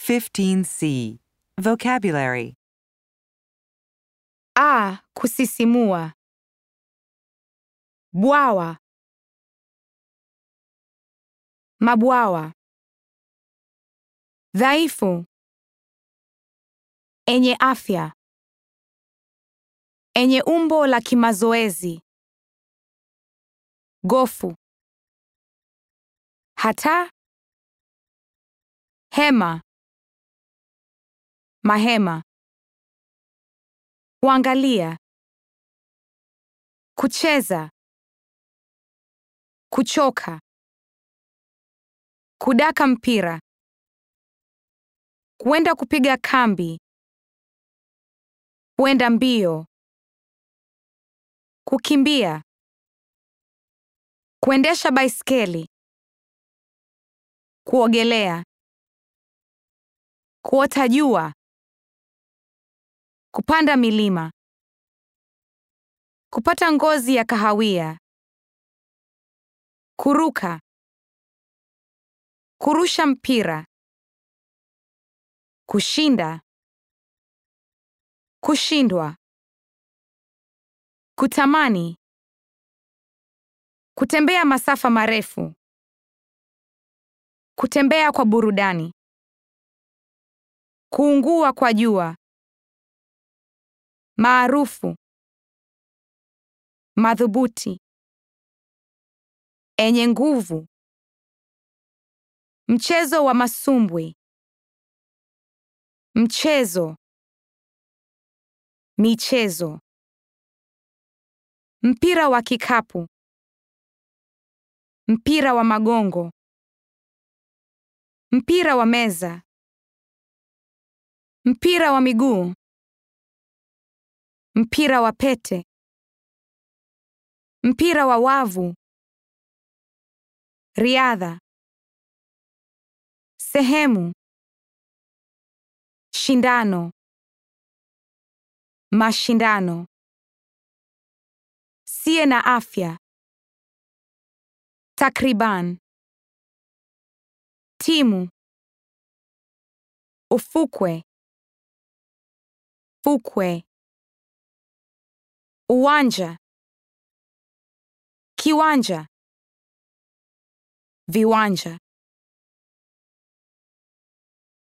15C. Vocabulary. A. Kusisimua. Bwawa. Mabwawa. Dhaifu. Enye afya. Enye umbo la kimazoezi. Gofu. Hata. Hema. Mahema. Kuangalia. Kucheza. Kuchoka. Kudaka mpira. Kuenda kupiga kambi. Kuenda mbio. Kukimbia. Kuendesha baiskeli. Kuogelea. Kuota jua. Kupanda milima. Kupata ngozi ya kahawia. Kuruka. Kurusha mpira. Kushinda. Kushindwa. Kutamani. Kutembea masafa marefu. Kutembea kwa burudani. Kuungua kwa jua. Maarufu. Madhubuti. Enye nguvu. Mchezo wa masumbwi. Mchezo. Michezo. Mpira wa kikapu. Mpira wa magongo. Mpira wa meza. Mpira wa miguu. Mpira wa pete. Mpira wa wavu. Riadha. Sehemu. Shindano. Mashindano. Sie na afya. Takriban. Timu. Ufukwe. Fukwe. Uwanja. Kiwanja. Viwanja.